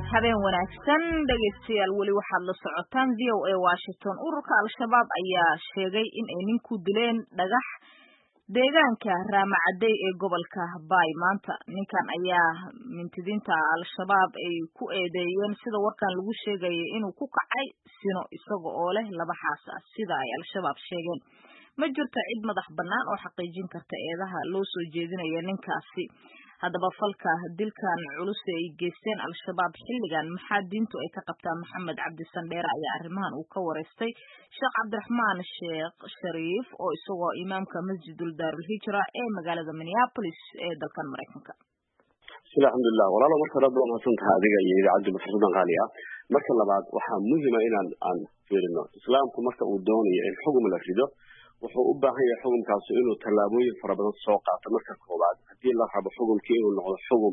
habeen wanaagsan dhageystayaal wali waxaad la socotaan VOA Washington. Ururka Al-Shabaab ayaa sheegay in ay nin ku dileen dhagax deegaanka Raamacadey ee gobolka Bay maanta. Ninkan ayaa mintidiinta Al-Shabaab ay ku eedeeyeen sida warkan lagu sheegay inuu ku kacay sino isaga oo leh laba xaas ah sida ay Al-Shabaab sheegeen. Ma jirto cid madax bannaan oo xaqiijin karta eedaha loo soo jeedinayo ninkaasi. haddaba falka dilkan culus ay geysteen Al-Shabaab xilligan maxaa diintu ay ka qabtaan Maxamed Cabdi Sandheere ayaa arrimahan uu ka wareystay Sheekh Cabdiraxmaan Sheekh Shariif oo isagoo imaamka Masjidul Daarul Hijra ee magaalada Minneapolis ee dalkan Mareykanka. Alhamdulillah walaalo marka rabbi ma santahay adiga iyo idaacadda fursadan qaali ah marka labaad waxa muhiim ah inaan fiirino islaamku marka uu doonayo in xukun la rido wuxuu u baahan yahay xukunkaas inuu talaabooyin fara badan soo qaato marka koobaad hadii la rabo xukunkii inuu noqdo xukun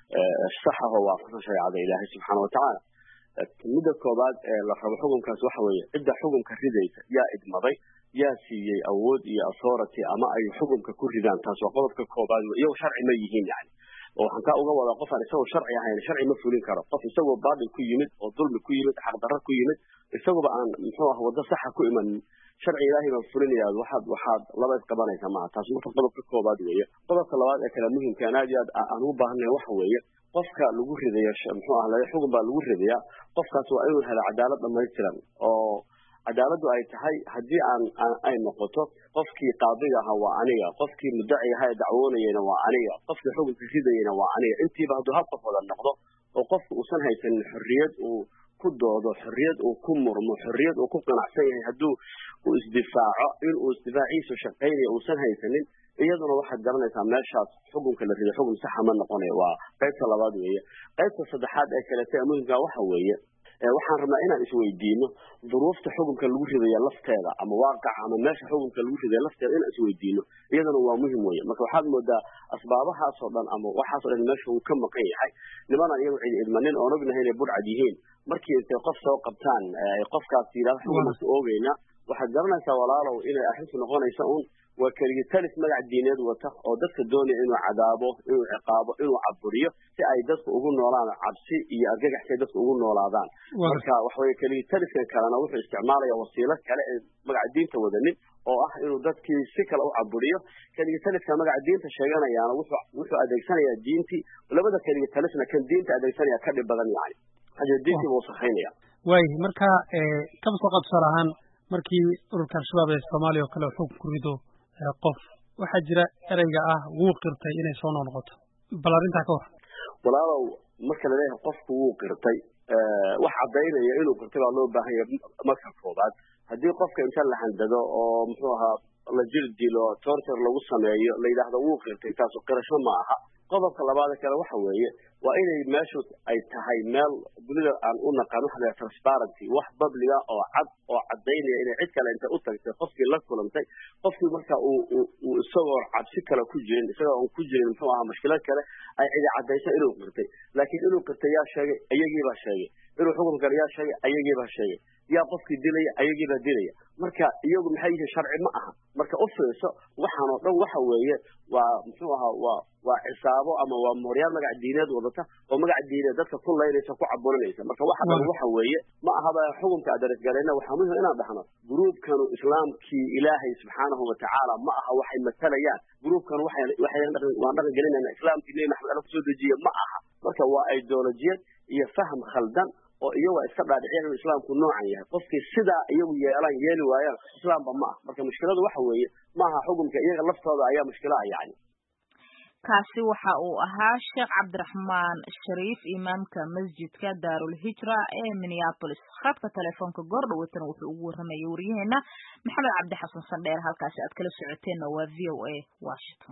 sax ah oo waafaqsan shariicada Ilaahay subhanahu wa ta'ala midda koobaad la rabo xukunkaas waxa weeye cidda xukunka ridaysa yaa idmaday yaa siiyay awood iyo authority ama ay xukunka ku ridaan taas waa qodobka koobaad iyo sharci ma yihiin yani oo waxaan ka uga wadaa qof aan isagoo sharci ahayn sharci ma fulin karo qof isagoo baadil ku yimid oo dulmi ku yimid xaq darro ku yimid isagoo aan muxuu ah wada sax ku iman sharci Ilaahay baan fulinayaa waxaad laba isqabanaysa ma taas marka qodobka koobaad weeye qodobka labaad ee kala muhiimka aan u baahanahay waxa weeye qofka lagu ridayo muxuu ah la xukun baa lagu ridayaa qofkaas waa inuu helo cadaalad dhammaystiran oo cadaaladu ay tahay hadii ay noqoto qofkii qaadiga ahaa waa aniga qofkii muddaci ahaa dacwoonayna waa aniga qofkii xukunka ridayna waa aniga intiiba haduu hal qof wada noqdo oo qofku uusan haysan xorriyad uu ku doodo xorriyad uu ku murmo xorriyad uu ku qanacsan yahay haduu uu isdifaaco in uu isdifaaciisu shaqeeyo uusan haysanin iyaduna waxaad garanaysaa meeshaas xukunka la riday xukun sax ma noqonayo waa qaybta labaad weeye qaybta saddexaad ee kale ee muhiimka waxa weeye waxaan rabnaa inaan isweydiino duruufta xukunka lagu ridayo lafteeda ama waaqac ama meesha xukunka lagu ridayo lafteeda inaan isweydiino iyadana waa muhiim weeye marka waxaad moodaa asbaabahaas oo dhan ama waxaas oo dhan meesha uu ka maqan yahay nimana iyagu cid idmanin oo ognahay inay burcad yihiin markii intay qof soo qabtaan ay qofkaas yiraahdo xukunka oogayna waxaad garanaysaa walaalow inay arrintu noqonaysa waa keligii talis magac diineed wata oo dadka doonaya inuu cadaabo inuu ciqaabo inuu caburiyo si ay dadku ugu noolaan cabsi iyo argagax si dadku ugu noolaadaan marka wax way keligii taliskan kalena wuxuu isticmaalaya wasiilo kale ee magac diinta wadanin oo ah inuu dadkii si kale u caburiyo keligii taliska magac diinta sheeganayaana wuxuu adeegsanayaa diintii labada keligii talisna kan diinta adeegsanaya ka dhib badan yahay hadii diintii uu saxeynaya way marka kama soo qabsanahan markii ururka Al-Shabaab ee Soomaaliya oo kale xukun ku rido qof waxa jira erayga ah wuu qirtay inay soo noqoto bal arinta ka war walaalow marka la leeyahay qofku wuu qirtay wax cadeynaya inuu qirtay baa loo baahan yahay marka koobaad hadii qofka inta la handado oo muxuu ahaa la jir dilo torture lagu sameeyo la yiraahdo wuu qirtay taas qirasho ma aha qodobka labaad kale waxa weeye waa inay meeshu ay tahay meel dunida aan u naqaan waxa la transparency wax public ah oo cad oo cadeynaya inay cid kale inta u tagtay qofkii la kulantay qofkii marka uu isagoo cabsi kale ku jirin isagoo aan ku jirin muxuu ahaa mushkilad kale ay cid cadeyso inuu qirtay laakiin inuu qirtay yaa sheegay ayagii baa sheegay inuu xukunka yaa sheegay ayagii baa sheegay yaa qofkii dilay ayagii baa dilay marka iyagu maxay yihiin sharci ma aha marka u fiirso waxaan oo dhan waxa weeye waa muxuu ahaa waa cisaabo ama waa mooryaal magac diineed wadata oo magac diineed dadka ku leeynaysa ku caburinaysa marka waxa weeye ma aha ba xukunka adres gareena waxa muhiim inaan dhaxno gruubkanu islaamkii Ilaahay subhanahu wa ta'ala ma aha waxay matalayaan gruubkan waxay dhaqan gelinayna islaamkii Nabi Maxamed soo dejiye ma aha marka waa ideolojiyad iyo faham khaldan oo iyagu iska dhaadhiciyeen in islaamku noocan yahay qofkii sida iyagu yeeli waayaan islaamba ma aha marka mushkiladu waxa weeye ma aha xukunka iyaga laftooda ayaa mushkilada yani kaasi waxa uu ahaa Sheekh Cabdiraxmaan Shariif imaamka Masjidka Daarul Hijra ee Minneapolis khadka telefoonka goordhawatan wuxuu ugu waramayay wariyaheena Maxamed Cabdi Xasan Sandheere halkaas aad kala socoteen waa VOA Washington